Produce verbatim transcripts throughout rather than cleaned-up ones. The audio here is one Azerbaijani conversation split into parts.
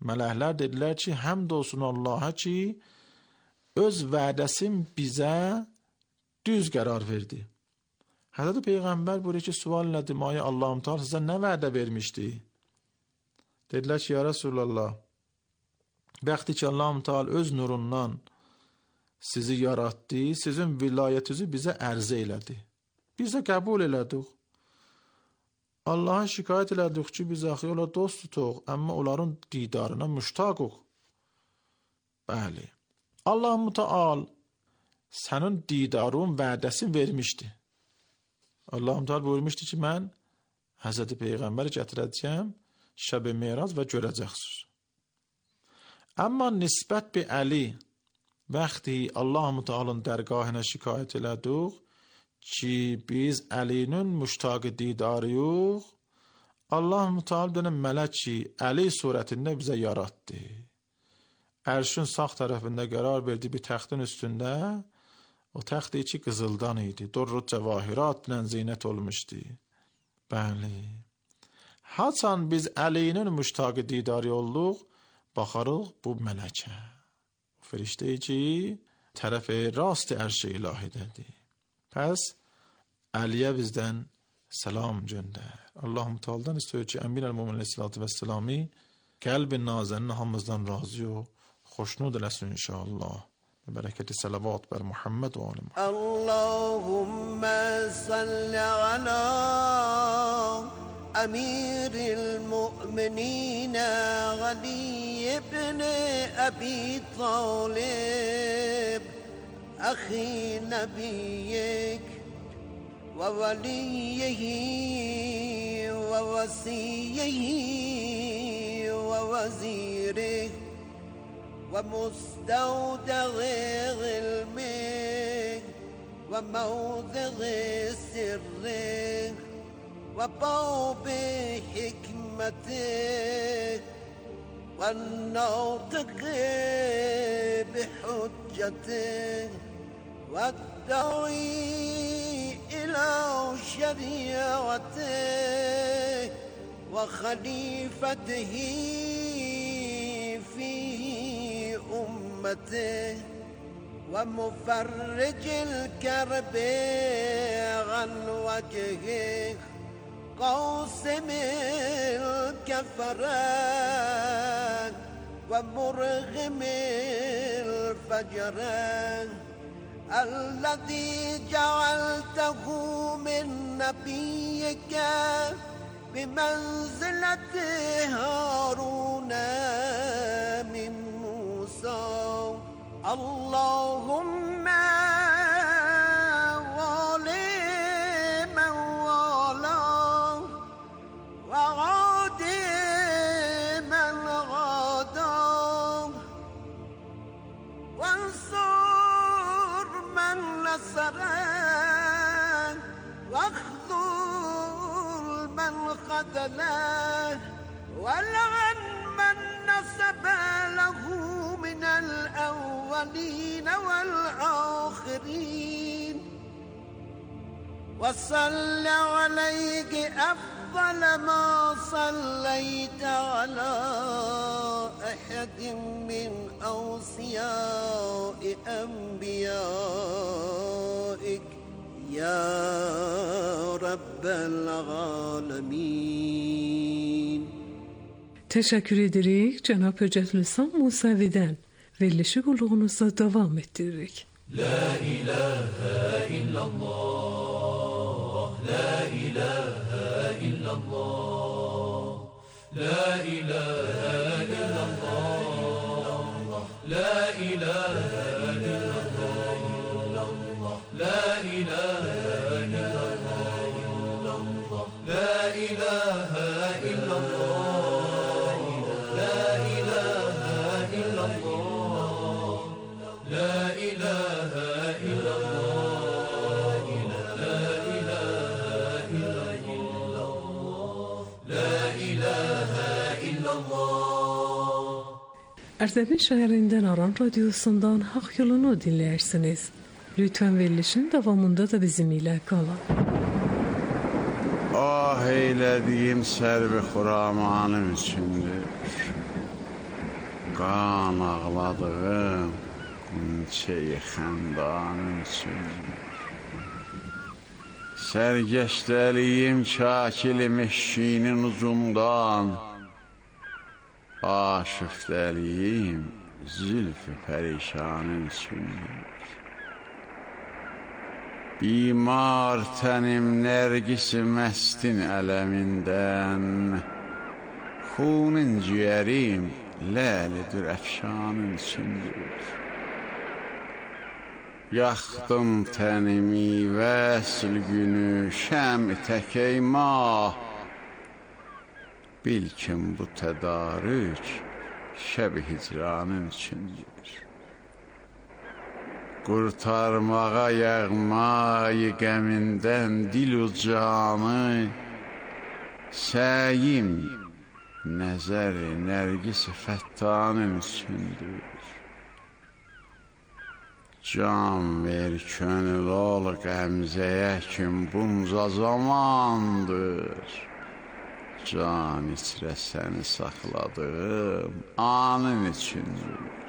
Mələklər dedilər ki, həmd olsun Allaha ki, öz vədəsin bizə düz qərar verdi. Həzrət Peyğəmbər buyuruyor ki, sual elədim, ay Allahım Teala sizə nə vədə vermişdi? Dedilər ki, ya Resulallah, bəxti ki Allahım Teala öz nurundan sizi yaratdı, sizin vilayətinizi bizə ərzə elədi. Biz də qəbul elədik. Allah'a şikayət elədik ki, biz axı ola dost tutuq, amma onların didarına müştaqıq. Bəli. Allah-u Teala sənin didarın vədəsini vermişdi. Allah-u Teala buyurmuşdu ki, mən Həzrəti Peyğəmbəri gətirəcəm, şəb-i Meyraz və görəcəksiniz. Amma nisbət bi Əli, vəxti Allah-u Teala'nın dərgahına şikayət elədik ki, biz Əlinin müştaq didarıyıq. Allah-u Teala dönəm mələk ki, Əli surətində bizə yaratdı. Ərşin sağ tərəfində qərar verdi bir təxtin üstündə. O təxt içi qızıldan idi. Durrut cəvahiratla zeynət olmuşdu. Bəli. Haçan biz Əlinin müştaq didarı olduq, baxarıq bu mələkə. Firiştə ki, tərəfi rast ərş-i ilahidədir. Pəs Əliyə bizdən salam göndər. Allah-u Teala'dan istiyor ki, Əmir-əl-Müminin aleyhissalatu vesselami qəlb-i nazənin hamımızdan razı o, xoşnud eləsin inşallah. Bərəkəti salavat bər Muhammed və ali Muhammed. Allahümme salli ala Əmir-il-Müminin Ali ibn Əbi Talib Əxi Nəbiyyik və vəliyyihi və vəsiyihi və vəzirih ومستودع علمه وموضع سره وباب حكمته والناطق بحجته والداعي إلى شريعته وخليفته في أمته ومفرج الكرب عن وجهه قاسم الكفران ومرغم الفجران الذي جعلته من نبيك بمنزلة هارون من موسى اللهم والي من والاه وعادي من غاداه وانصر من نصره واخذل من خذله ولعن من نسب له من الأولين والآخرين وصل عليك أفضل ما صليت على أحد من أوصياء أنبيائك يا رب العالمين. Teşekkür ederek Cenab-ı Hüccetülislam Musavi'den verilişi kulluğunuza devam ettiririk. La ilahe illallah, la ilahe illallah, la ilahe illallah, la ilahe illallah, la ilahe illallah, la ilahe illallah. Erdebil şehrinden Aran Radyosu'ndan Hak Yolunu dinlersiniz. Lütfen verilişin devamında da bizimle kalın. Ah eylediğim servi huramanım içindir. qan ağladığım Qınçeyi xəndanın üçün Sərgəşdəliyim çakili meşşinin ucundan Aşıqdəliyim zülfü pərişanın üçün Bimar tənim nərgisi məstin ələmindən Xunin ciyərim ləlidir əfşanın içindir Yaxdım tənimi vəsl günü şəm təkey mah Bil kim bu tədarük şəb-i hicranın içindir Qurtarmağa yağmayı qəmindən dil ucanı Səyim nəzəri nərgis-i fəttanın üçündür Can ver könül ol qəmzəyə kim bunca zamandır Can içrə səni saxladığım anın üçündür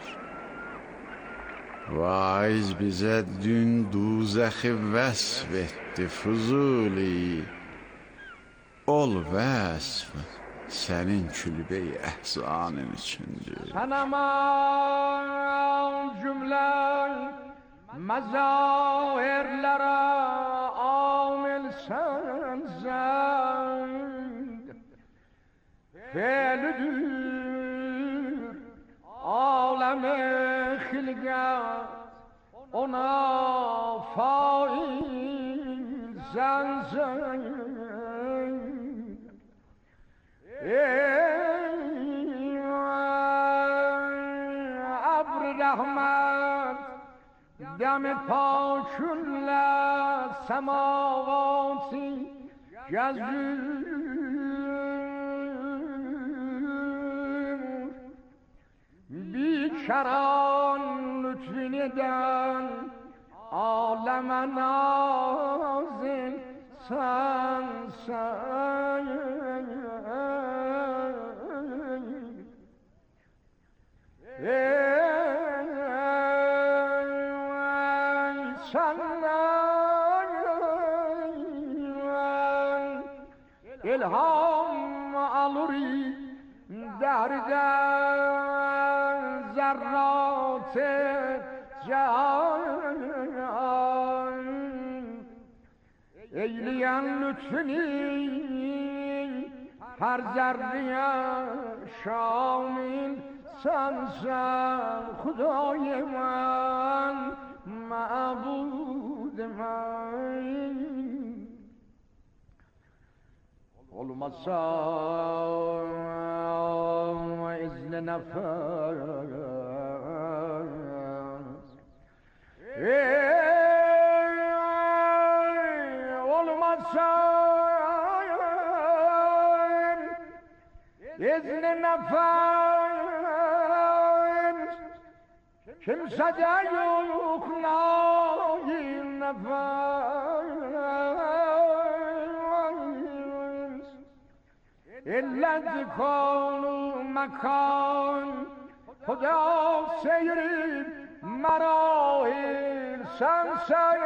Vaiz bizə dün duzəxi vəsf etdi Fuzuli Ol vəsf sənin külbə-i əhzanın içindir Sənəman cümlə məzahirlərə amil sən zənd Fəlüdür aləm-i xilqət ona fail sən zənd Ey abr rahmat dam pokünlə semavati gəzür Bikaran lütfinidən aləmə nazil sen sen Ey senden ilham aluri derden zerrat-ı can Eyleyen lütfini her zerreye şamil sensen Hudây men, ma'bud men Olmasa izni nefes Ey olmasa izni nefes Kimsede yok nail nefes İlla dikanu mekan Huda seyrib marahil sen sen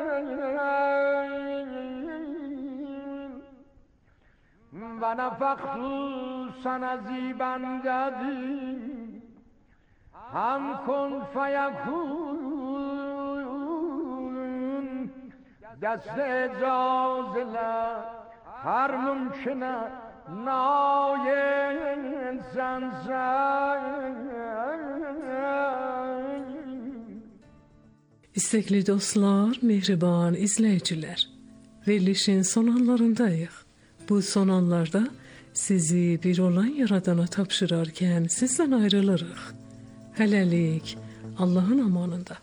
Ve nefektu sana zibandedi Ham kun feyakun Dest ecazile her mümküne nail sen sen İstekli dostlar, mehriban izleyiciler, verilişin son anlarındayıq. Bu son anlarda sizi bir olan Yaradana tapşırarken sizden ayrılırıq. Hələlik, Allahın amanında.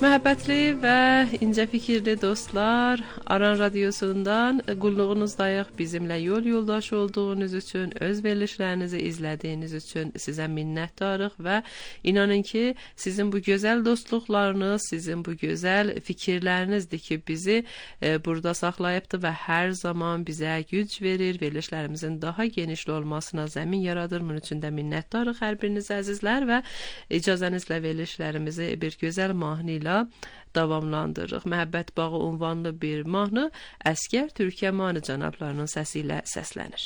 Məhəbbətli və incə fikirli dostlar, Aran Radiosundan qulluğunuzdayıq. Bizimlə yol yoldaş olduğunuz üçün, öz verilişlərinizi izlədiyiniz üçün sizə minnətdarıq və inanın ki, sizin bu gözəl dostluqlarınız, sizin bu gözəl fikirlərinizdir ki, bizi e, burada saxlayıbdır və hər zaman bizə güc verir, verilişlərimizin daha genişli olmasına zəmin yaradır. Bunun üçün də minnətdarıq hər birinizə əzizlər və icazənizlə verilişlərimizi bir gözəl mahnı ilə davamlandırırıq. Məhəbbət bağı unvanlı bir mahnı Əskər Türkəmanı cənablarının səsi ilə səslənir.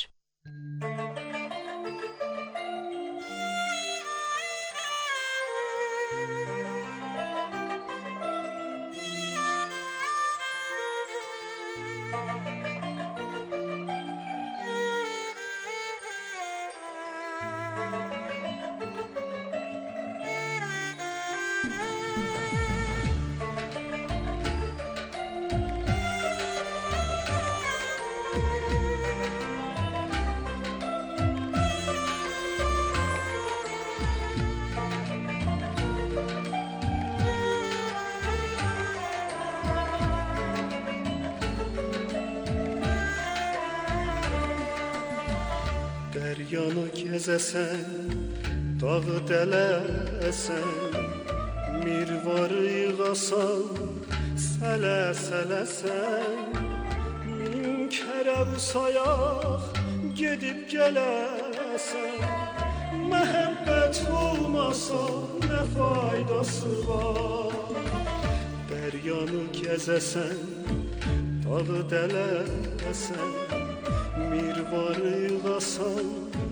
Yanı gezesen, dağı dələsən, mirvarı yığasan, sələ-sələsən, min kərə sayaq, gedib gələsən, məhəbbət olmasa, nə faydası var? Dəryanı gezəsən, dağı dələsən, mirvarı yığasan,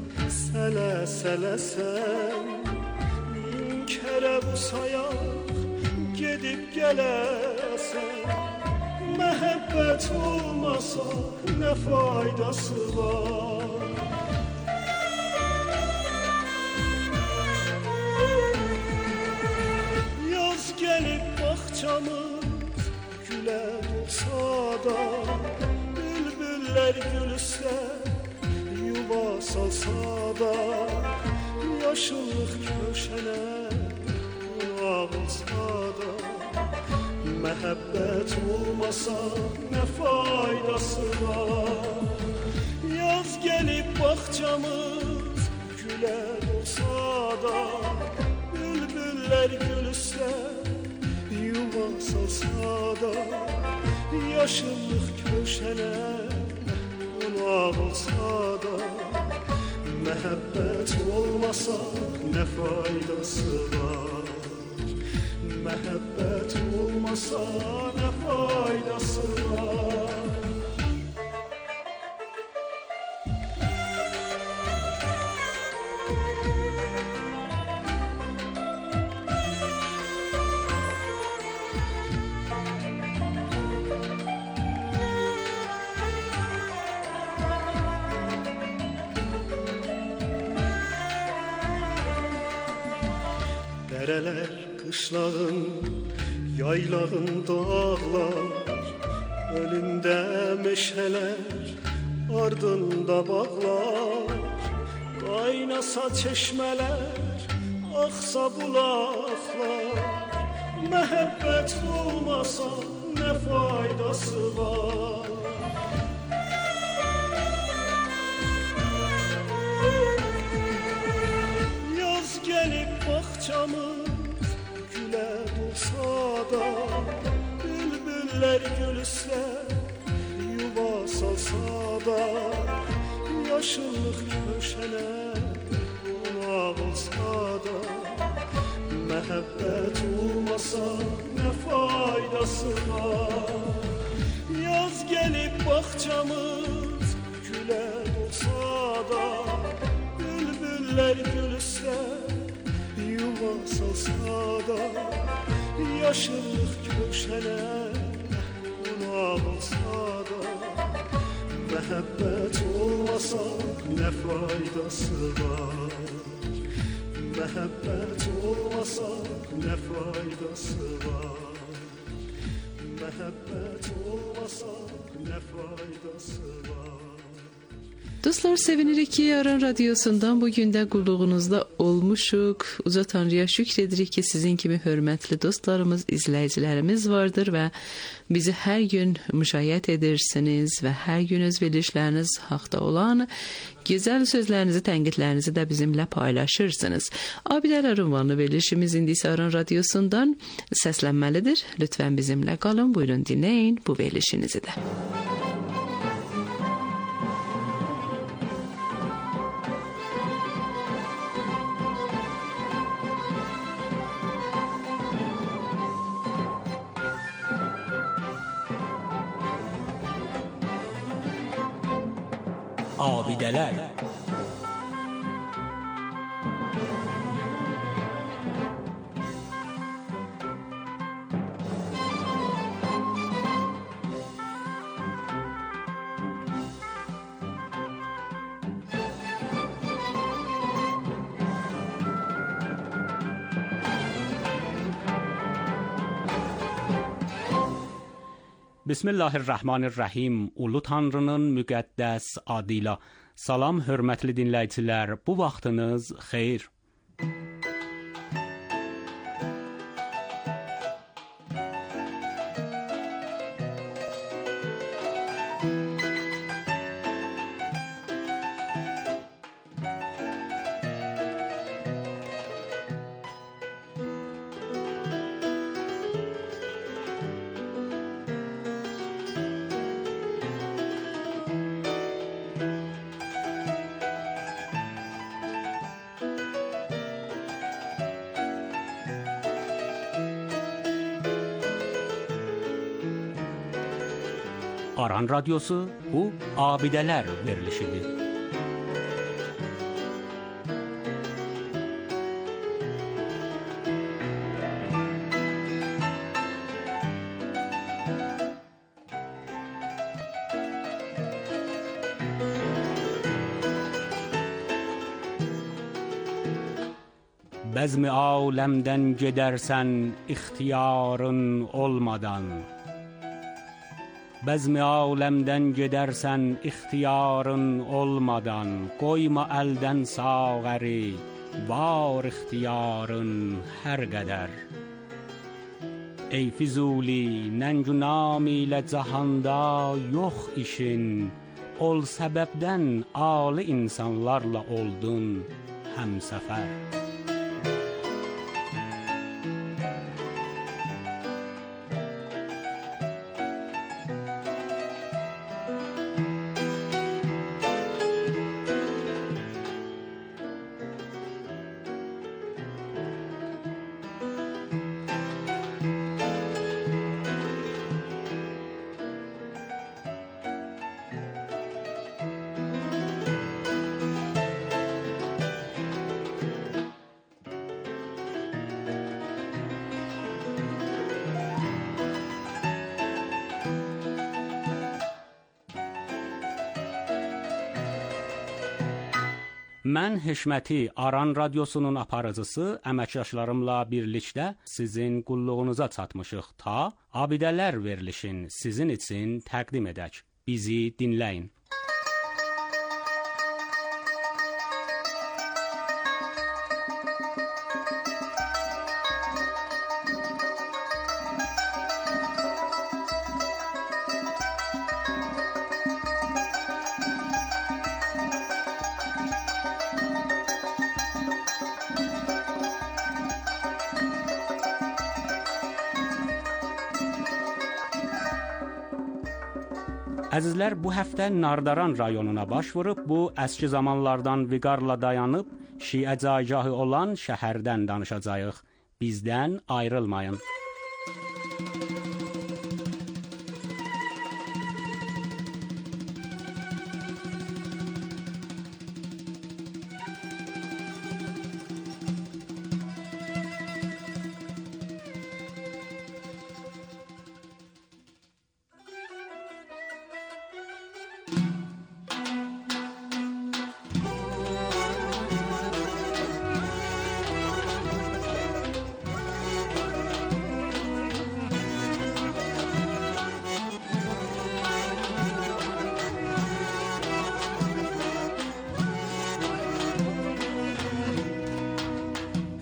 sələ-sələsən, min kərə sayaq, gedib gələsən, məhəbbət olmasa, nə faydası var? Yaz gəlib bağçamız, gülə dolsa da, bülbüllər gülsə, yuva salsa da, yaşıllıq köşənə ağılsa da, məhəbbət olmasa nə faydası var? Yaz gəlib bağçamız, gülə dolsa da, bülbüllər gülsə, yuva salsa da, yaşıllıq köşənə ağılsa da, məhəbbət olmasa nə faydası var? Məhəbbət olmasa nə faydası var? Dərələr, qışlağın, yaylağın dağlar, önündə meşələr, ardında bağlar, qaynasa çeşmələr, axsa bulaqlar, məhəbbət olmasa nə faydası var? Yaz gəlib bağçamız, gülə dolsa da, bülbüllər gülsə, yuva salsa da, yaşıllıq köşənə ağılsa da, məhəbbət olmasa nə faydası var? Yaz gəlib bağçamız, gülə dolsa da, bülbüllər gülsə, yuva salsa da, yaşıllıq köşənə ağılsa da, məhəbbət olmasa nə faydası var? Məhəbbət olmasa nə faydası var? Məhəbbət olmasa nə faydası var? Dostlar, sevinirik ki Aran Radyosu'ndan bugün də qulluğunuzda olmuşuq. Uca Tanrıya şükür edirik ki sizin kimi hörmətli dostlarımız, izləyicilərimiz vardır və bizi hər gün müşahidə edirsiniz və hər gün öz verilişləriniz haqda olan gözəl sözlərinizi, tənqidlərinizi də bizimlə paylaşırsınız. Abidələr ünvanlı verilişimiz indi isə Aran Radyosu'ndan səslənməlidir. Lütfən bizimlə qalın, buyurun dinləyin bu verilişinizi də. Abidələr. Bismillahirrahmanirrahim. Ulu Tanrının müqəddəs adıyla. Salam hörmətli dinləyicilər. Bu vaxtınız xeyir. Aran Radyosu bu Abidələr verilişidir. Bəzmi aləmdən gedərsən ixtiyarın olmadan. Bəzmi aləmdən gedərsən ixtiyarın olmadan, qoyma əldən sağəri, var ixtiyarın hər qədər. Ey Füzuli, nəngü nam ilə cahanda yox işin, ol səbəbdən ali insanlarla oldun həmsəfər. Mən Hişməti, Aran Radyosunun aparıcısı, əməkdaşlarımla birlikdə sizin qulluğunuza çatmışıq ta Abidələr verilişin sizin üçün təqdim edək. Bizi dinləyin. Əzizlər, bu həftə Nardaran rayonuna baş vurub, bu əski zamanlardan viqarla dayanıb, Şiə caygahı olan şəhərdən danışacağıq. Bizdən ayrılmayın.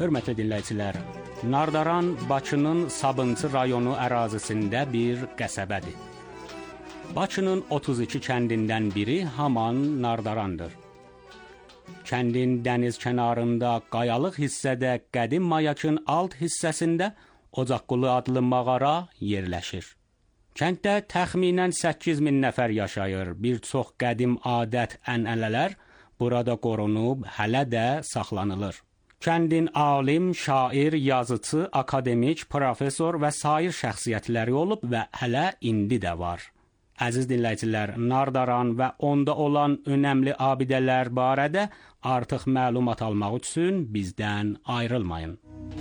Hörmətli dinləyicilər, Nardaran Bakının Sabunçu rayonu ərazisində bir qəsəbədir. Bakının otuz iki kəndindən biri haman Nardarandır. Kəndin dəniz kənarında qayalıq hissədə qədim mayakın alt hissəsində Ocaqqulu adlı mağara yerləşir. Kənddə təxminən səkkiz min nəfər yaşayır. Bir çox qədim adət-ənənələr burada qorunub, hələ də saxlanılır. Kəndin alim, şair, yazıcı, akademik, professor və sair şəxsiyyətləri olub və hələ indi də var. Əziz dinləyicilər, Nardaran və onda olan önəmli abidələr barədə artıq məlumat almaq üçün bizdən ayrılmayın.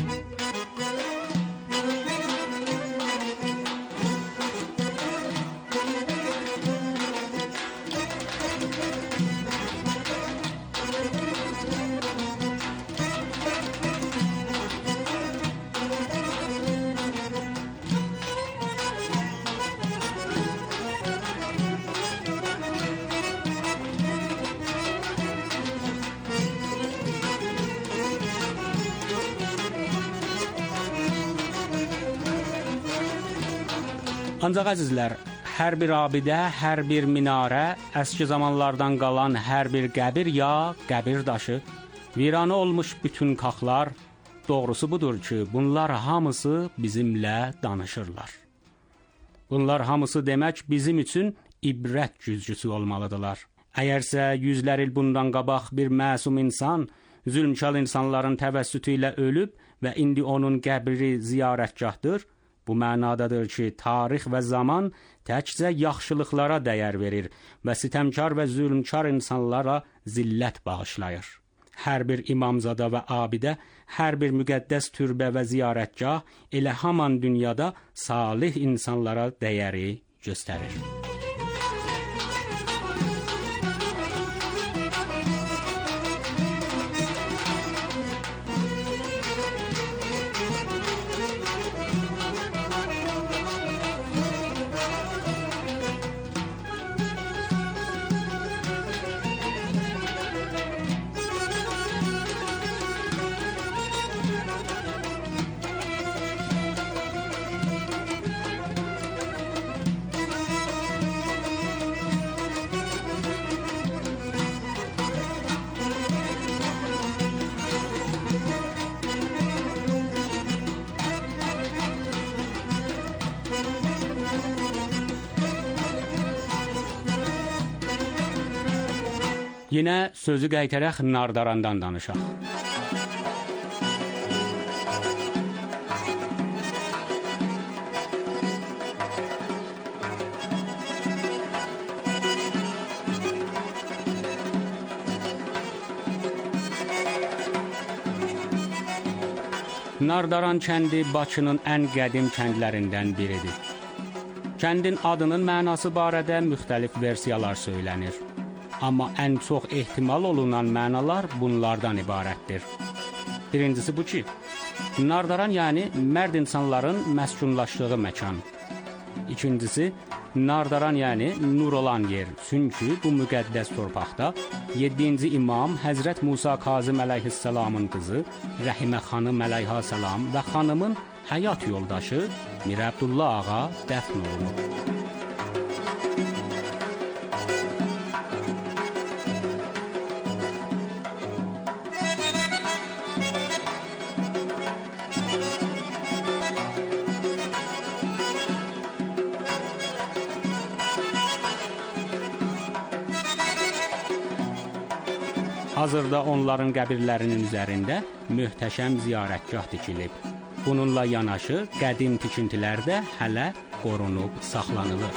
Ancaq əzizlər, hər bir abidə, hər bir minarə, əski zamanlardan qalan hər bir qəbir ya qəbir daşı, viranə olmuş bütün kaxlar, doğrusu budur ki, bunlar hamısı bizimlə danışırlar. Bunlar hamısı demək bizim üçün ibrət güzgüsü olmalıdırlar. Əgərsə yüzlər il bundan qabaq bir məsum insan, zülmkar insanların təvəssütü ilə ölüb və indi onun qəbri ziyarətgahdır, bu mənadadır ki, tarix və zaman təkcə yaxşılıqlara dəyər verir və sitəmkar və zülmkar insanlara zillət bağışlayır. Hər bir imamzada və abidə, hər bir müqəddəs türbə və ziyarətgah elə haman dünyada salih insanlara dəyəri göstərir. Yenə sözü qaytaraq Nardarandan danışaq. Nardaran kəndi Bakının ən qədim kəndlərindən biridir. Kəndin adının mənası barədə müxtəlif versiyalar söylənir. Amma ən çox ehtimal olunan mənalar bunlardan ibarətdir. Birincisi bu ki, Nardaran yəni mərd insanların məskunlaşdığı məkan. İkincisi, Nardaran yəni nur olan yer. Çünki bu müqəddəs torpaqda yeddinci imam Həzrət Musa Kazım əleyhissalamın qızı Rəhimə xanım əleyhissalam və xanımın həyat yoldaşı Mir Əbdullah ağa dəfn olunub. Hazırda onların qəbirlərinin üzərində möhtəşəm ziyarətgah tikilib. Bununla yanaşı qədim tikintilər də hələ qorunub saxlanılır.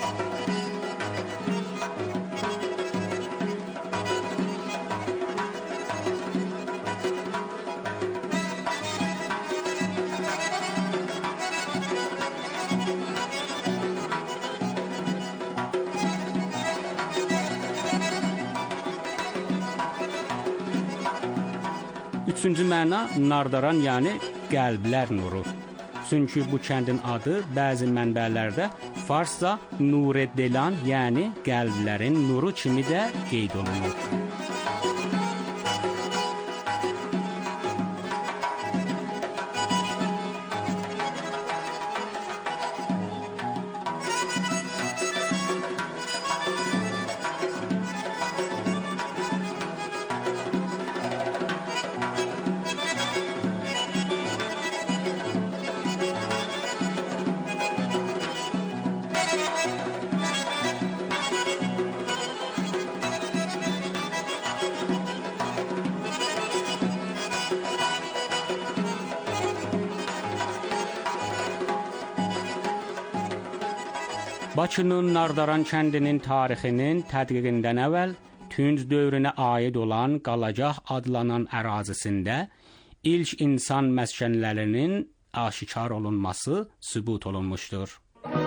Üçüncü məna Nardaran yəni qəlblər nuru. Çünki bu kəndin adı bəzi mənbələrdə farsca Nureddelan yəni qəlblərin nuru kimi də qeyd olunur. Bakının Nardaran kəndinin tarixinin tədqiqindən əvvəl Tünc dövrünə aid olan Qalacaq adlanan ərazisində ilk insan məskənlərinin aşikar olunması sübut olunmuşdur.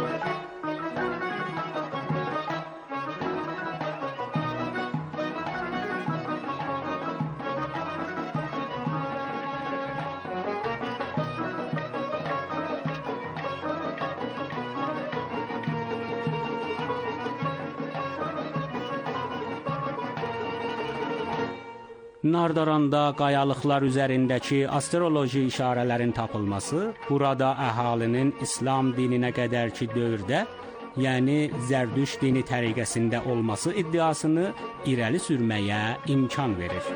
Nardaranda qayalıqlar üzərindəki astroloji işarələrin tapılması, burada əhalinin İslam dininə qədərki dövrdə, yəni Zərdüş dini təriqəsində olması iddiasını irəli sürməyə imkan verir.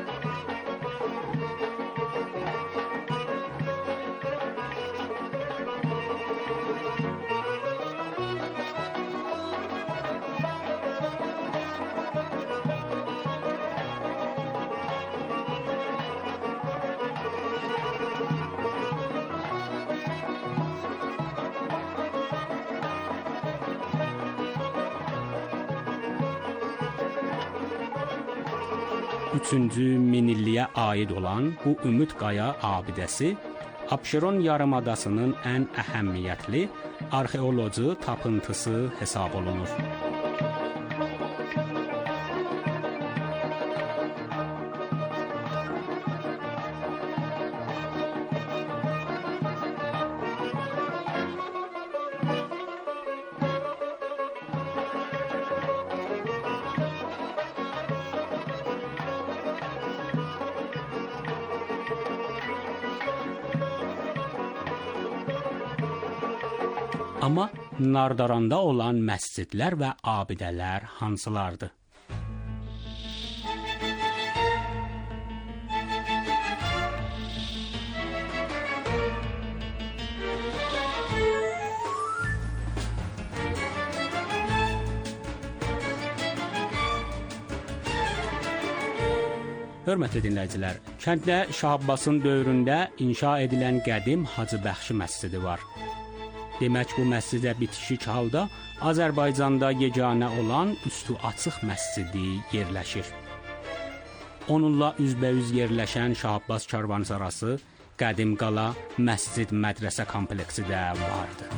Üçüncü minilliyə aid olan bu Ümid Qaya abidəsi Abşeron yarımadasının ən əhəmiyyətli arxeoloji tapıntısı hesab olunur. Amma Nardaranda olan məscidlər və abidələr hansılardır? Hörmətli dinləyicilər, kənddə Şah Abbasın dövründə inşa edilən qədim Hacı Bəxşi məscidi var. Demək, bu məscidə bitişik halda Azərbaycanda yeganə olan üstü açıq məscidi yerləşir. Onunla üzbəüz yerləşən Şah Abbas karvansarası, qədim qala, məscid, mədrəsə kompleksi də vardı.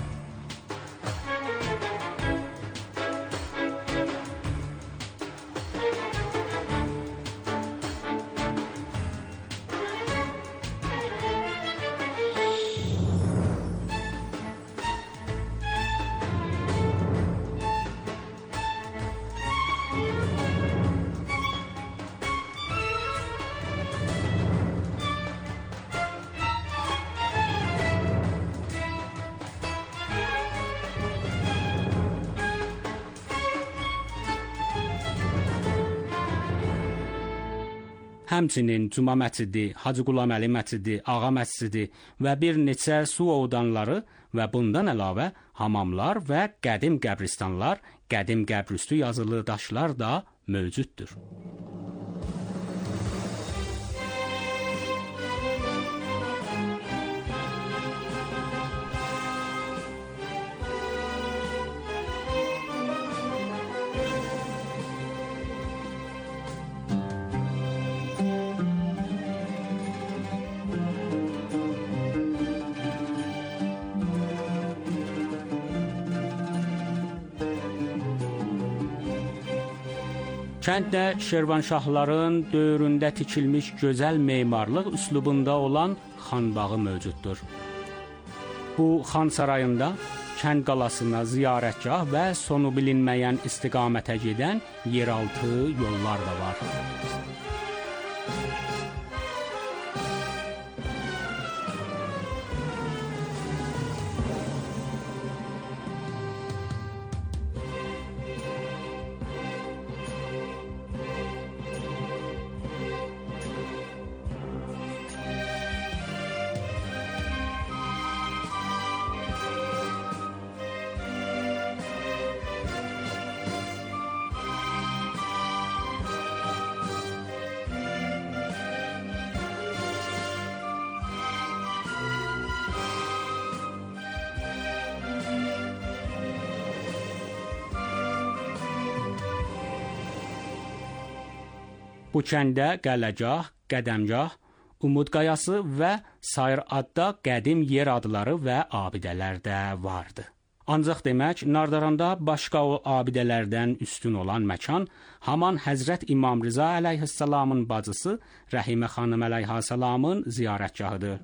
Həmçinin Cuma məscidi, Hacı Qulaməli məscidi, Ağa məscidi və bir neçə su ovdanları və bundan əlavə hamamlar və qədim qəbristanlar, qədim qəbrüstü yazılı daşlar da mövcuddur. Kənddə Şirvanşahların dövründə tikilmiş gözəl memarlıq üslubunda olan xanbağı mövcuddur. Bu xan sarayında kənd qalasına ziyarətgah və sonu bilinməyən istiqamətə gedən yeraltı yollar da var. Bu kəndə Qələgah, Qədəmgah, Umud Qayası və sair adda qədim yer adları və abidələr də vardı. Ancaq demək, Nardaranda başqa o abidələrdən üstün olan məkan haman Həzrət İmam Rza əleyhissalamın bacısı Rəhimə xanım əleyhissalamın ziyarətgahıdır.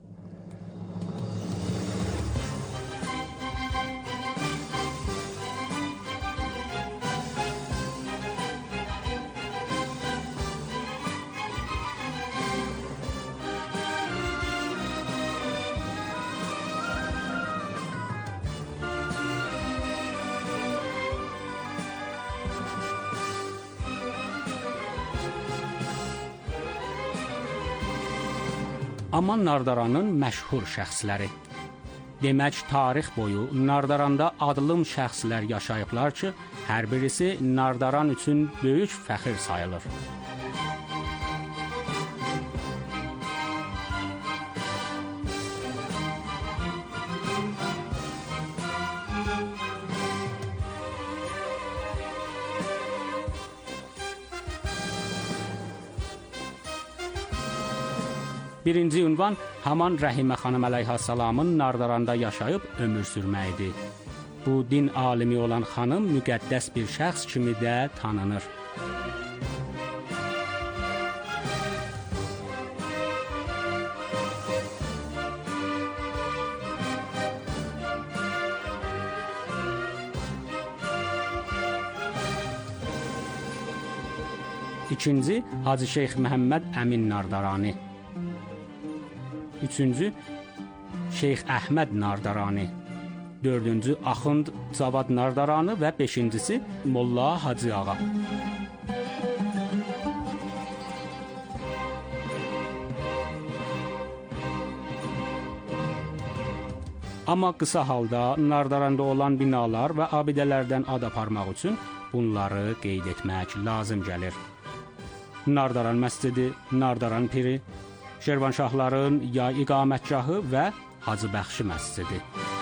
Aman Nardaranın məşhur şəxsləri. Demək, tarix boyu Nardaranda adlım şəxslər yaşayıblar ki, hər birisi Nardaran üçün böyük fəxir sayılır. Birinci ünvan haman Rəhimə xanım əleyhissalamın Nardaranda yaşayıb ömür sürməyidir. Bu din alimi olan xanım müqəddəs bir şəxs kimi də tanınır. İkinci, Hacı Şeyx Məhəmməd Əmin Nardarani. Üçüncü, Şeyx Əhməd Nardarani. Dördüncü, Axund Cavad Nardarani və beşincisi, Molla Hacı Ağa. Amma qısa halda Nardaranda olan binalar və abidələrdən ad aparmaq üçün bunları qeyd etmək lazım gəlir. Nardaran məscidi, Nardaran piri, Şirvanşahların yay iqamətgahı və Hacı Bəxşi məscidi.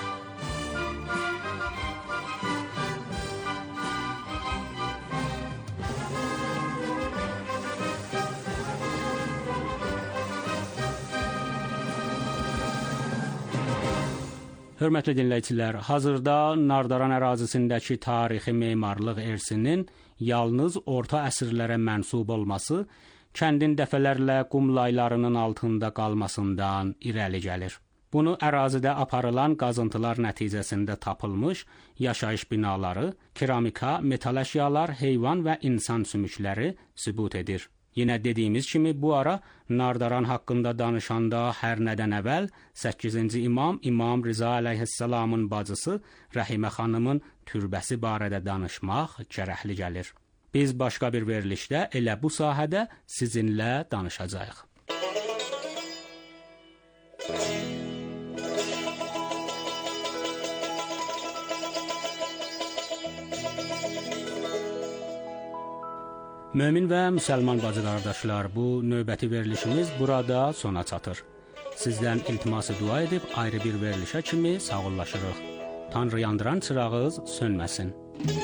Hörmətli dinləyicilər, hazırda Nardaran ərazisindəki tarixi memarlıq irsinin yalnız orta əsrlərə mənsub olması kəndin dəfələrlə qum laylarının altında qalmasından irəli gəlir. Bunu ərazidə aparılan qazıntılar nəticəsində tapılmış yaşayış binaları, keramika, metal əşyalar, heyvan və insan sümükləri sübut edir. Yenə dediyimiz kimi bu ara Nardaran haqqında danışanda hər nədən əvvəl səkkizinci imam İmam Rza əleyhissalamın bacısı Rəhimə xanımın türbəsi barədə danışmaq gərəkli gəlir. Biz başqa bir verilişdə elə bu sahədə sizinlə danışacağıq. Mömin və müsəlman bacı qardaşlar, bu növbəti verilişimiz burada sona çatır. Sizdən iltiması dua edib ayrı bir verilişə kimi sağollaşırıq. Tanrı yandıran çırağınız sönməsin.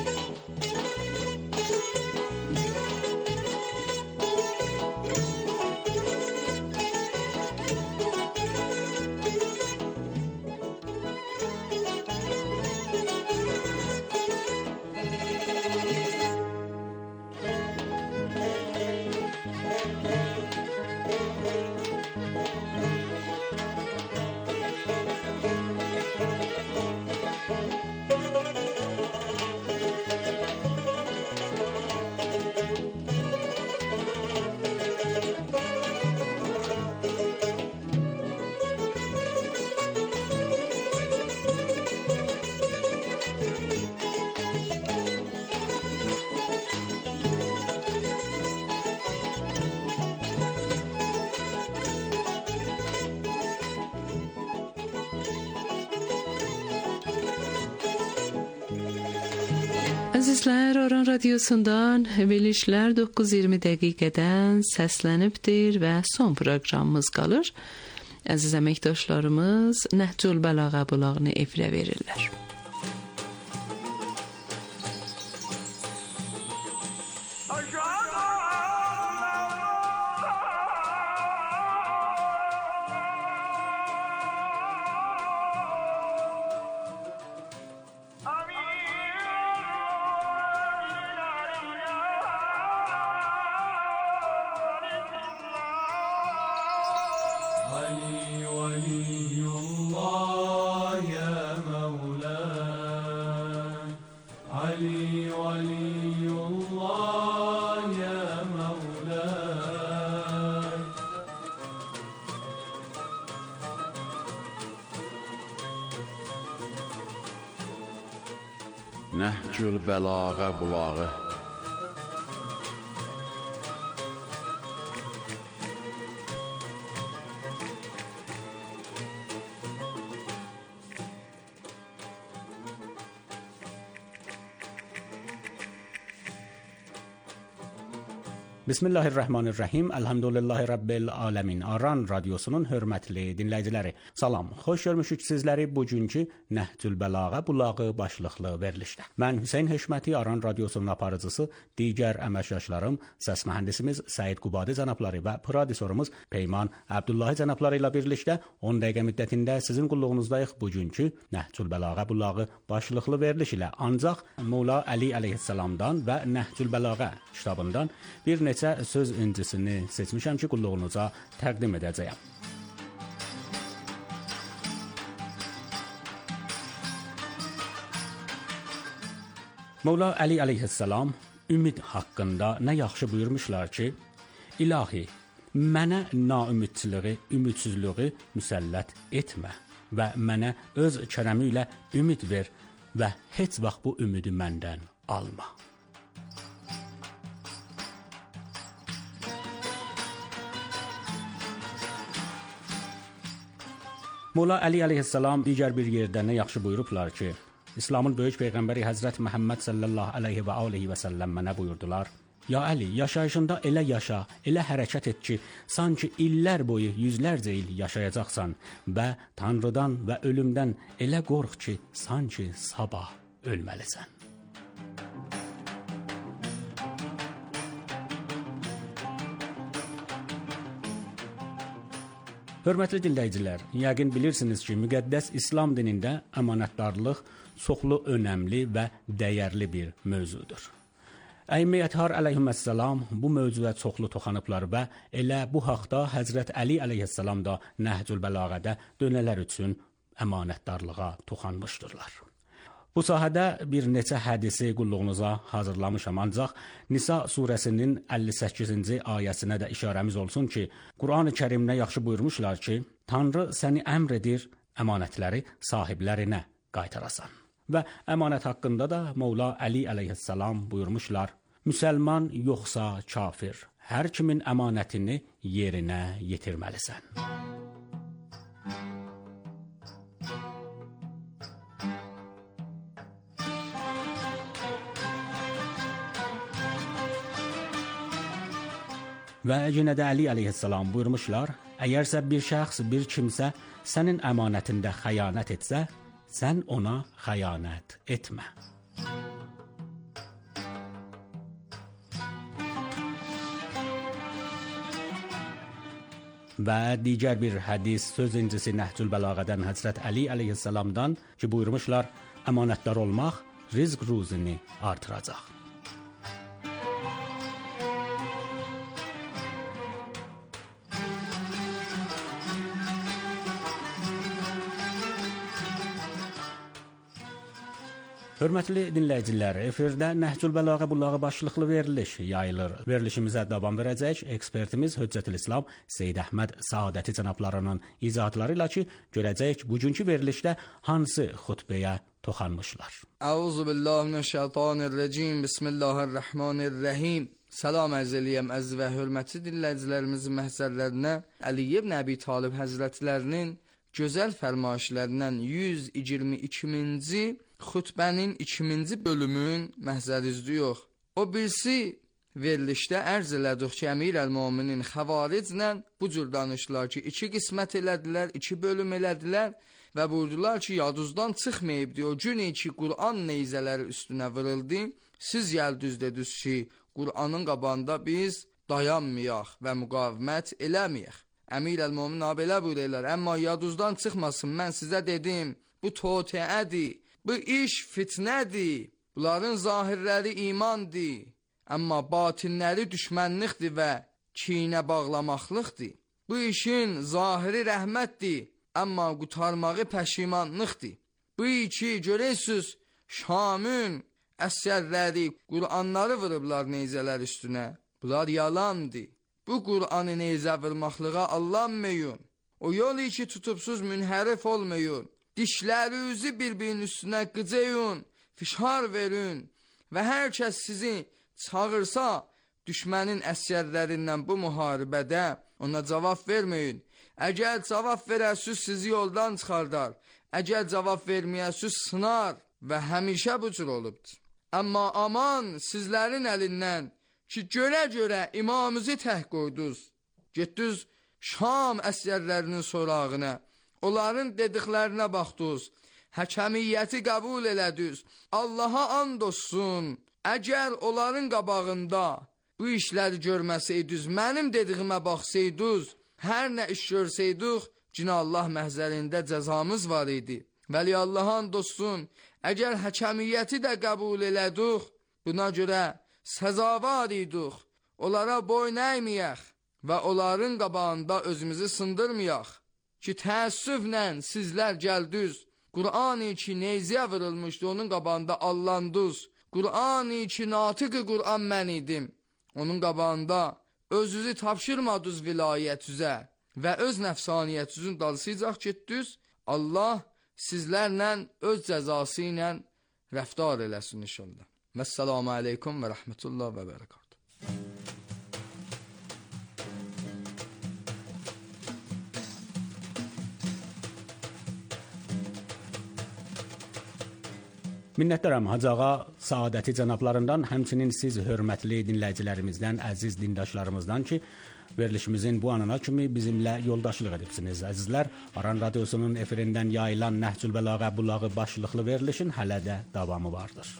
Əzizlər, Aran Radiosundan verilişlər doqquz iyirmi dəqiqədən səslənibdir və son proqramımız qalır. Əziz əməkdaşlarımız Nəhcül Bəlağa bulağını efirə verirlər. Aşağı ولي الله يا مولاي Nəhcül bəlağa bulağı Bismillahirrahmanirrahim. Elhamdülillahi Rabbil alemin. Aran radyosunun hörmətli dinləyiciləri. Salam. Xoş görmüşük sizləri bugünkü Nəhcül Bəlağa bulağı başlıqlı verilişdə. Mən Hüseyn Höşməti, Aran radyosunun aparıcısı, digər əməkdaşlarım, səs mühəndisimiz Səid Qubadi cənabları və prodüserimiz Peyman Abdullahi cənabları ilə birlikdə on dəqiqə müddətində sizin qulluğunuzdayıq bugünkü Nəhcül Bəlağa bulağı başlıqlı veriliş ilə. Ancaq Mola Əli əleyhissalamdan və Nəhcül Bəlağa kitabından bir neçə söz incisini seçmişəm ki, qulluğunuza təqdim edəcəyəm. Mola Əli əleyhissalam ümid haqqında nə yaxşı buyurmuşlar ki, İlahi, mənə naümidçiliği, ümidsizliği müsəllət etmə və mənə öz kərəmi ilə ümid ver və heç vaxt bu ümidi məndən alma. Mola Əli əleyhissalam digər bir yerdə nə yaxşı buyurublar ki, İslamın böyük peyğəmbəri Həzrət Məhəmməd sallallahu əleyhi və aleyhi və səlləm mənə buyurdular: Ya Əli, yaşayışında elə yaşa, elə hərəkət et ki, sanki illər boyu yüzlərcə il yaşayacaqsan və Tanrıdan və ölümdən elə qorx ki, sanki sabah ölməlisən. Hörmətli dinləyicilər, yəqin bilirsiniz ki, müqəddəs İslam dinində əmanətdarlıq çoxlu önəmli və dəyərli bir mövzudur. Əiməyyətlər əleyhissalam bu mövzuya çoxlu toxanıblar və elə bu haqda Həzrət Əli əleyhissalam da Nəhcül Bəlağədə dönələr üçün əmanətdarlığa toxanmışdırlar. Bu sahədə bir neçə hədisi qulluğunuza hazırlamışam, ancaq Nisa surəsinin əlli səkkizinci ayəsinə də işarəmiz olsun ki, Qur'an-ı Kərimdə yaxşı buyurmuşlar ki, Tanrı səni əmr edir, əmanətləri sahiblərinə qaytarasan. Və əmanət haqqında da Mola Əli əleyhissalam buyurmuşlar, müsəlman yoxsa kafir, hər kimin əmanətini yerinə yetirməlisən. Və yenə də Əli əleyhissalam buyurmuşlar, əgərsə bir şəxs, bir kimsə sənin əmanətində xəyanət etsə, sən ona xəyanət etmə. Və digər bir hədis söz incisi Nəhcül Bəlağədən Həzrət Əli əleyhissalamdan ki, buyurmuşlar, əmanətdar olmaq rizq ruzini artıracaq. Hörmətli dinləyicilər, efirdə Nəhcül Bəlağə bulağı başlıqlı veriliş yayılır. Verilişimizə davam verəcək ekspertimiz Höccətülislam Seyyid Əhməd Saadəti cənablarının izahatları ilə ki, görəcəyik bugünkü verilişdə hansı xutbəyə toxanmışlar. Əuzubillahimineşşeytanirracim. Bismillahirrahmanirrahim. Salam ərz eləyəm əziz və hörmətli dinləyicilərimizin məhzərlərinə Əli ibn Əbi Talib həzrətlərinin gözəl fərmayişlərindən yüz iyirmi ikinci xutbənin ikinci bölümün məhzərizliyox. O birisi verilişdə ərz elədik ki, Əmir əl-Müminin xəvariclə bu cür danışdılar ki, iki qismət elədilər, iki bölüm elədilər və buyurdular ki, yadınızdan çıxmayıbdı o gün ki, Qur'an neyzələri üstünə vırıldı. Siz gəldiniz dediniz ki, Qur'anın qabağında biz dayanmayaq və müqavimət eləməyək. Əmir əl-Mümin belə buyururlar, amma yadınızdan çıxmasın, mən sizə dedim, bu toteədir. Bu iş fitnədir, bunların zahirləri imandır, amma batinləri düşmənlikdir və kinə bağlamaqlıqdır. Bu işin zahiri rəhmətdir, amma qutarmağı pəşimanlıqdır. Bu iki görəysiniz, Şamın əsərləri, Qur'anları vurublar neyzələr üstünə. Bunlar yalandır. Bu Qur'anı neyzə vurmaqlığa allanmayın. O yol ki tutubsuz münhərif olmayın. Dişlərinizi bir-birinin üstünə qıcayın, fişar verin və hər kəs sizi çağırsa, düşmənin əsgərlərindən bu müharibədə ona cavab verməyin. Əgər cavab verəsiz, sizi yoldan çıxardar. Əgər cavab verməyəsiz, sınar və həmişə bu cür olubdur. Amma aman sizlərin əlindən ki, görə-görə imamımızı təh qoydunuz. Getdiniz Şam əsgərlərinin sorağına, onların dediklərinə baxdınız, həkəmiyyəti qəbul elədiniz. Allaha and olsun, əgər onların qabağında bu işləri görməsəydiniz, mənim dediyimə baxsaydınız, hər nə iş görsəydik, Cina Allah məhzərində cəzamız var idi. Vəli Allaha and olsun, əgər həkəmiyyəti də qəbul elədik, buna görə səzavar idik, onlara boyun əyməyək və onların qabağında özümüzü sındırmayaq ki, təəssüflə sizlər gəldiniz, Qur'an-ı ki neyziyə vurulmuşdu, onun qabağında allandınız. Qur'an-ı ki natiq-i Qur'an mən idim, onun qabağında özünüzü tapşırmadınız vilayətüzə və öz nəfsaniyyətinizin dalısıyacaq getdiniz. Allah sizlərlə öz cəzası ilə rəftar eləsin inşallah. Vəssalamu aleykum və rəhmətullah və bərəkatuhu. Minnətdaram Hacı ağa Saadəti cənablarından, həmçinin siz hörmətli dinləyicilərimizdən, əziz dindaşlarımızdan ki, verilişimizin bu anına kimi bizimlə yoldaşlıq edibsiniz. Əzizlər, Aran Radiosunun efirindən yayılan Nəhcül Bəlağə Bulağı başlıqlı verilişin hələ də davamı vardır.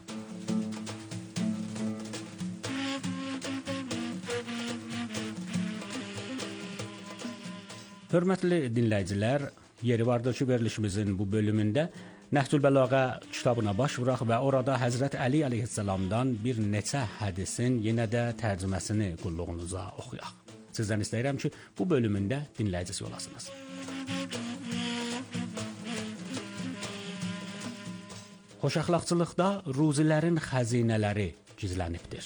Hörmətli dinləyicilər, yeri vardır ki, verilişimizin bu bölümündə Nəhcül Bəlağə kitabına baş vuraq və orada Həzrət Əli əleyhissalamdan bir neçə hədisin yenə də tərcüməsini qulluğunuza oxuyaq. Sizdən istəyirəm ki, bu bölümündə dinləyicisi olasınız. Xoşəxlaqçılıqda ruzilərin xəzinələri gizlənibdir.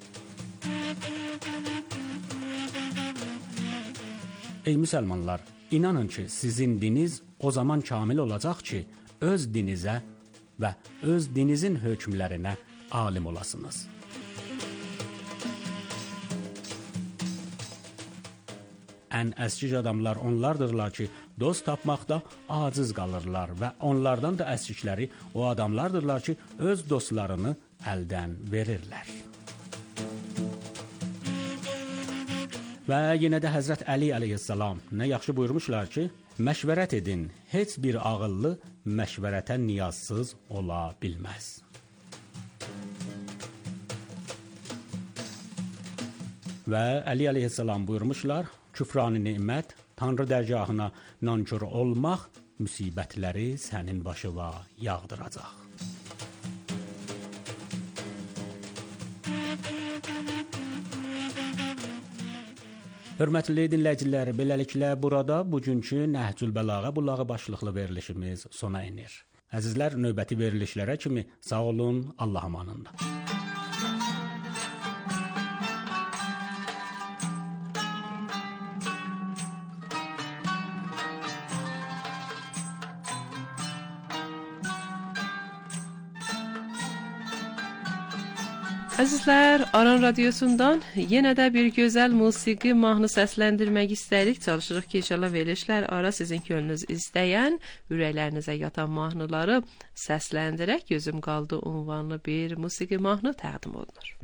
Ey müsəlmanlar, inanın ki, sizin diniz o zaman kamil olacaq ki, öz dinizə və öz dinizin hökmlərinə alim olasınız. Ən əskic adamlar onlardırlar ki, dost tapmaqda aciz qalırlar və onlardan da əskikləri o adamlardırlar ki, öz dostlarını əldən verirlər. Və yenə də Həzrət Əli əleyhissalam nə yaxşı buyurmuşlar ki, məşvərət edin, heç bir ağıllı məşvərətə niyazsız ola bilməz. Və Əli əleyhissalam buyurmuşlar, küfran-ı nimət, Tanrı dərgahına nankör olmaq, müsibətləri sənin başına yağdıracaq. Hörmətli dinləyicilər, beləliklə burada bugünkü Nəhcül Bəlağə Bulağı başlıqlı verilişimiz sona enir. Əzizlər, növbəti verilişlərə kimi sağ olun, Allah amanında. Əzizlər, Aran Radiosundan yenə də bir gözəl musiqi mahnı səsləndirmək istəyirik. Çalışırıq ki, inşallah verilişlər ara sizin könlünüz istəyən, ürəklərinizə yatan mahnıları səsləndirək. Gözüm qaldı unvanlı bir musiqi mahnı təqdim olunur.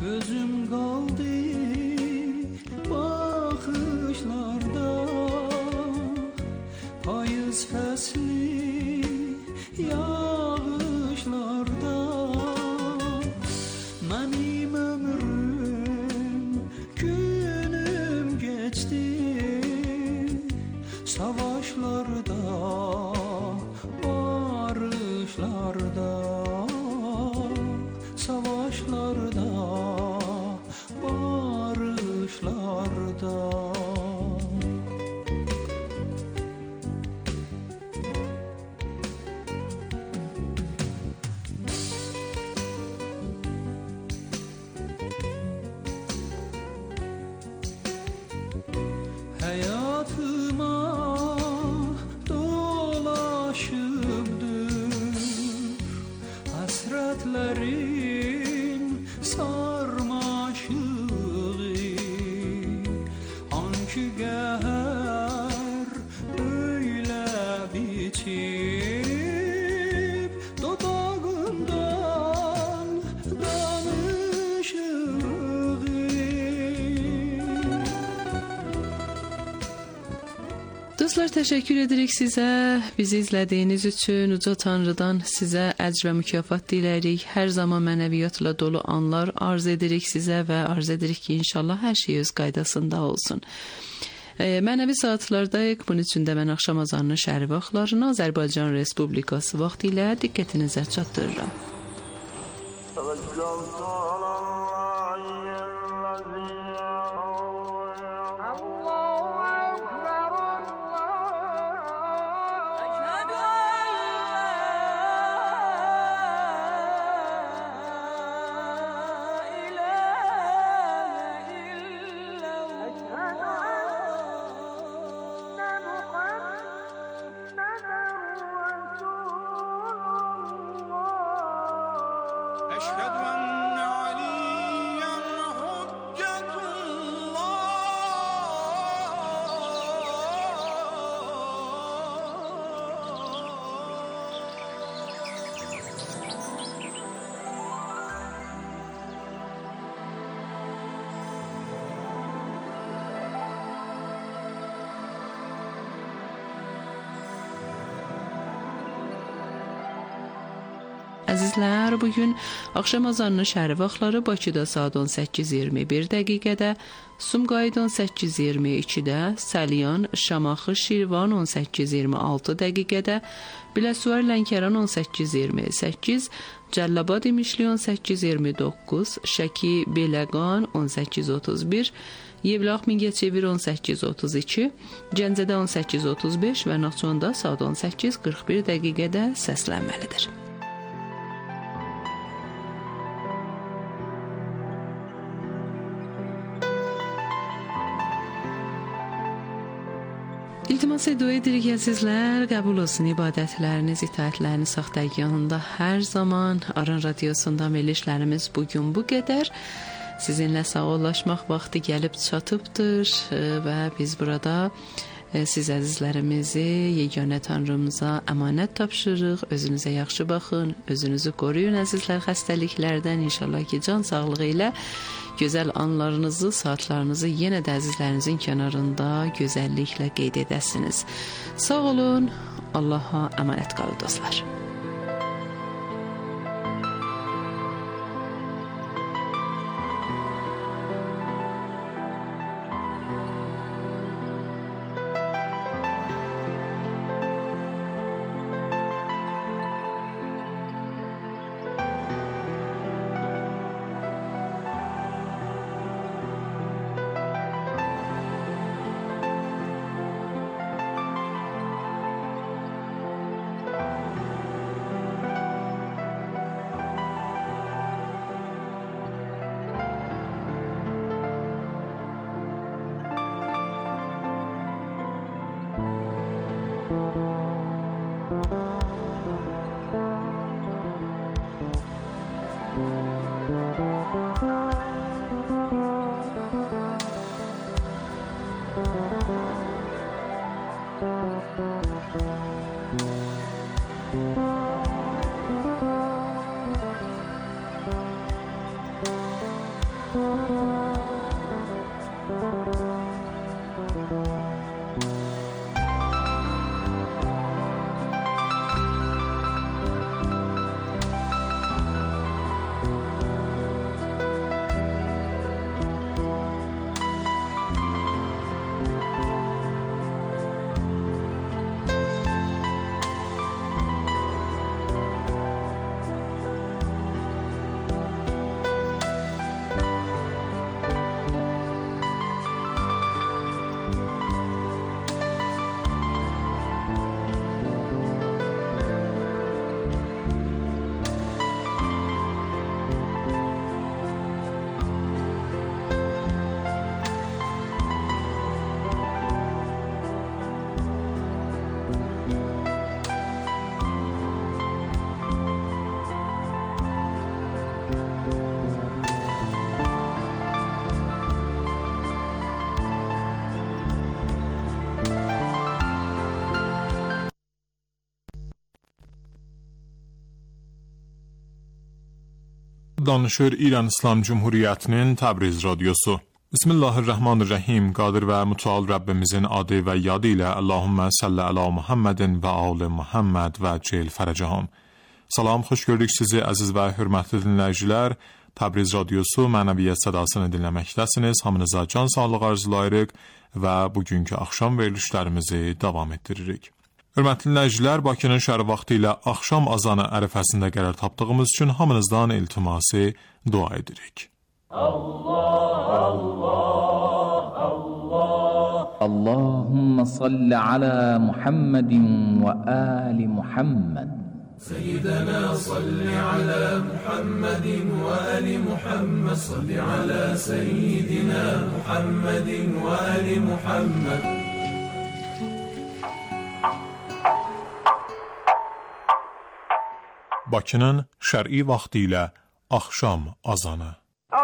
gözüm qaldı baxışlarda, payız fəsli yağışlarda. Mənim ömrüm, günüm geçti savaşlarda, barışlarda, savaşlarda, barışlarda. Hayatıma dolaşıbdır hasretlerin sarmaşığı, hangi gəhər öyle bitib dodağımdan danışığı. Dostlar, təşəkkür edirik sizə. Bizi izlədiyiniz üçün Uca Tanrıdan sizə əcr və mükafat dilərik. Hər zaman mənəviyyatla dolu anlar arz edirik sizə və arz edirik ki, inşallah hər şey öz qaydasında olsun. E, mənəvi saatlardayıq. Bunun üçün də mən axşam azanının şəhəri vaxtlarını Azərbaycan Respublikası vaxtı ilə diqqətinizə çatdırıram. Əzizlər, bugün axşam azanının şəhəri vaxtları Bakıda saat on səkkiz iyirmi bir dəqiqədə, Sumqayıt on səkkiz iyirmi ikidə, Səlyan, Şamaxı, Şirvan on səkkiz iyirmi altı dəqiqədə, Biləsuvar, Lənkəran on səkkiz iyirmi səkkiz, Cəllabad, İmişli on səkkiz iyirmi doqquz, Şəki, Beləqan on səkkiz otuz bir, Yevlax, Mingəçevir on səkkiz otuz iki, Gəncədə on səkkiz otuz beş və Naxçıvanda saat on səkkiz qırx bir dəqiqədə səslənməlidir. İltimas dua edirik əzizlər, qəbul olsun ibadətləriniz, itaətləriniz sağ dərgahında hər zaman. Aran radiosundan verilişlərimiz bugün bu qədər. Sizinlə sağollaşmaq vaxtı gəlib çatıbdır və biz burada siz əzizlərimizi yeganə Tanrımıza əmanət tapşırırıq. Özünüzə yaxşı baxın, özünüzü qoruyun əzizlər xəstəliklərdən. İnşallah ki, can sağlığı ilə gözəl anlarınızı, saatlarınızı yenə də əzizlərinizin kənarında gözəlliklə qeyd edəsiniz. Sağ olun, Allaha əmanət qalın dostlar. Danışır İran İslam Cumhuriyyətinin Təbriz radiosu. Bismillahirrahmanirrahim. Qadir və mütəal Rəbbimizin adı və yadı ilə Allahümmə salli əla Muhammedin və ali Muhammed və cil fərəcəhum. Salam, xoş gördük sizi əziz və hörmətli dinləyicilər. Təbriz radiosu mənəviyyət sədasını dinləməkdəsiniz. Hamınıza can sağlığı arzulayırıq və bugünkü axşam verilişlərimizi davam etdiririk. Hörmətli dinləyicilər, Bakının şəhər vaxtı ilə axşam azanı ərəfəsində qərar tapdığımız üçün hamınızdan iltiması dua edirik. Allah, Allah, Allah. Allahümme salli ala Muhammedin ve ali Muhammed. Seyyidina salli ala Muhammedin ve ali Muhammed. Salli ala seyyidina Muhammedin ve ali Muhammed. Bakının şər'i vaxtı ilə axşam azanı.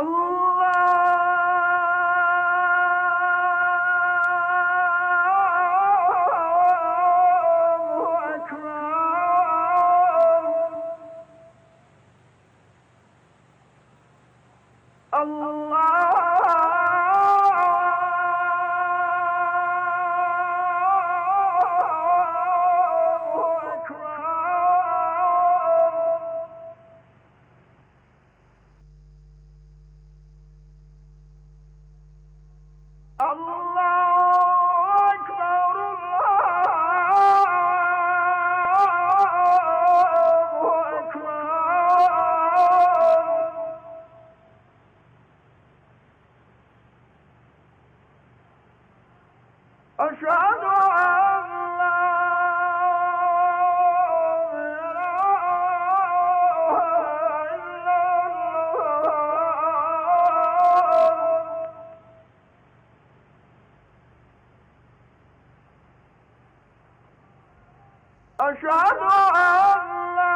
أشهد أن لا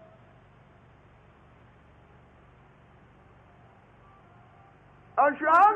إله إلا الله أشهد